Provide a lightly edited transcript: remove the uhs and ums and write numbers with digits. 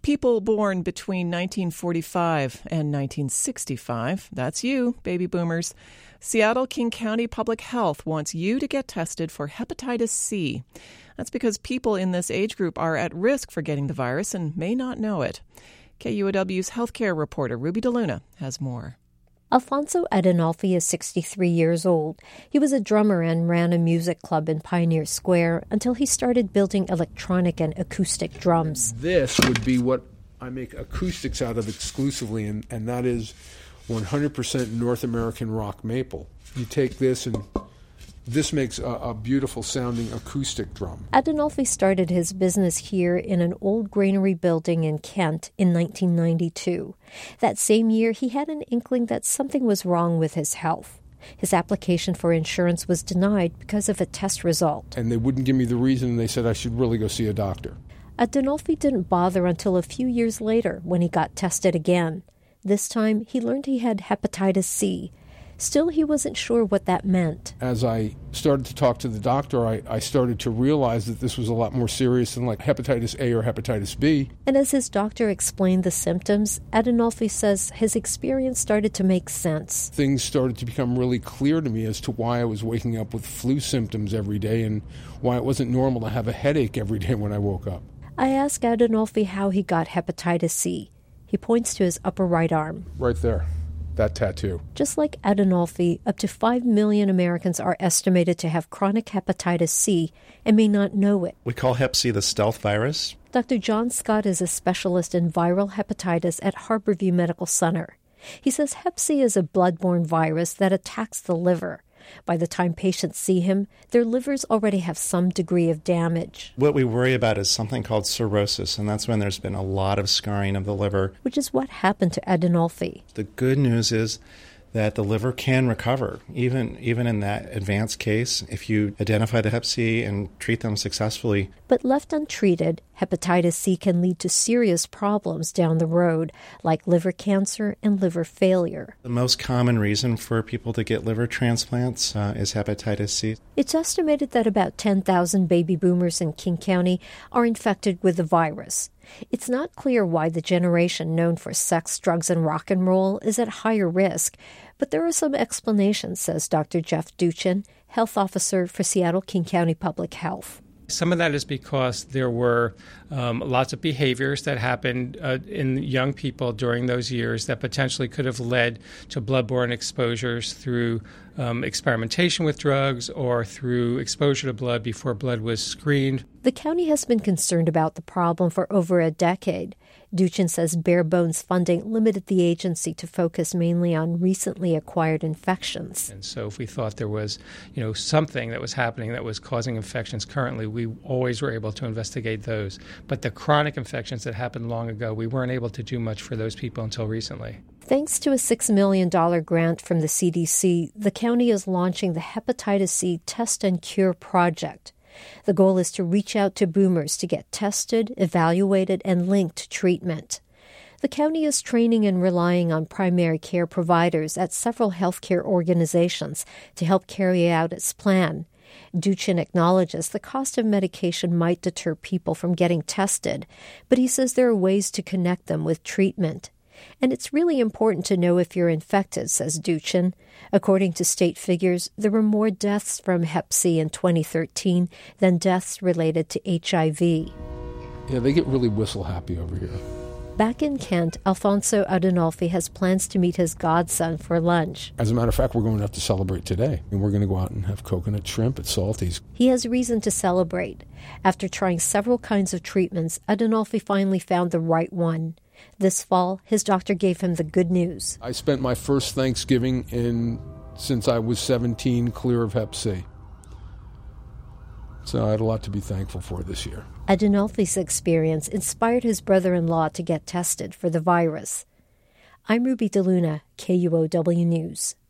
People born between 1945 and 1965, that's you, baby boomers. Seattle King County Public Health wants you to get tested for hepatitis C. That's because people in this age group are at risk for getting the virus and may not know it. KUOW's healthcare reporter Ruby DeLuna has more. Alfonso Adinolfi is 63 years old. He was a drummer and ran a music club in Pioneer Square until he started building electronic and acoustic drums. This would be what I make acoustics out of exclusively, and that is 100% North American rock maple. You take this and this makes a beautiful sounding acoustic drum. Adinolfi started his business here in an old granary building in Kent in 1992. That same year, he had an inkling that something was wrong with his health. His application for insurance was denied because of a test result. And they wouldn't give me the reason, and they said I should really go see a doctor. Adinolfi didn't bother until a few years later when he got tested again. This time, he learned he had hepatitis C. Still, he wasn't sure what that meant. As I started to talk to the doctor, I started to realize that this was a lot more serious than like hepatitis A or hepatitis B. And as his doctor explained the symptoms, Adinolfi says his experience started to make sense. Things started to become really clear to me as to why I was waking up with flu symptoms every day and why it wasn't normal to have a headache every day when I woke up. I asked Adinolfi how he got hepatitis C. He points to his upper right arm. Right there. That tattoo. Just like Adinolfi, up to 5 million Americans are estimated to have chronic hepatitis C and may not know it. We call hep C the stealth virus. Dr. John Scott is a specialist in viral hepatitis at Harborview Medical Center. He says hep C is a blood-borne virus that attacks the liver. By the time patients see him, their livers already have some degree of damage. What we worry about is something called cirrhosis, and that's when there's been a lot of scarring of the liver. Which is what happened to Adinolfi. The good news is that the liver can recover, even in that advanced case, if you identify the hep C and treat them successfully. But left untreated, hepatitis C can lead to serious problems down the road, like liver cancer and liver failure. The most common reason for people to get liver transplants is hepatitis C. It's estimated that about 10,000 baby boomers in King County are infected with the virus. It's not clear why the generation known for sex, drugs, and rock and roll is at higher risk, but there are some explanations, says Dr. Jeff Duchin, health officer for Seattle King County Public Health. Some of that is because there were lots of behaviors that happened in young people during those years that potentially could have led to bloodborne exposures through experimentation with drugs or through exposure to blood before blood was screened. The county has been concerned about the problem for over a decade. Duchin says bare-bones funding limited the agency to focus mainly on recently acquired infections. And so if we thought there was, something that was happening that was causing infections currently, we always were able to investigate those. But the chronic infections that happened long ago, we weren't able to do much for those people until recently. Thanks to a $6 million grant from the CDC, the county is launching the Hepatitis C Test and Cure Project. The goal is to reach out to boomers to get tested, evaluated, and linked to treatment. The county is training and relying on primary care providers at several healthcare organizations to help carry out its plan. Duchin acknowledges the cost of medication might deter people from getting tested, but he says there are ways to connect them with treatment. And it's really important to know if you're infected, says Duchin. According to state figures, there were more deaths from hep C in 2013 than deaths related to HIV. Yeah, they get really whistle-happy over here. Back in Kent, Alfonso Adinolfi has plans to meet his godson for lunch. As a matter of fact, we're going to have to celebrate today. And we're going to go out and have coconut shrimp at Salty's. He has reason to celebrate. After trying several kinds of treatments, Adinolfi finally found the right one. This fall, his doctor gave him the good news. I spent my first Thanksgiving since I was 17 clear of hep C. So I had a lot to be thankful for this year. Adinolfi's experience inspired his brother-in-law to get tested for the virus. I'm Ruby DeLuna, KUOW News.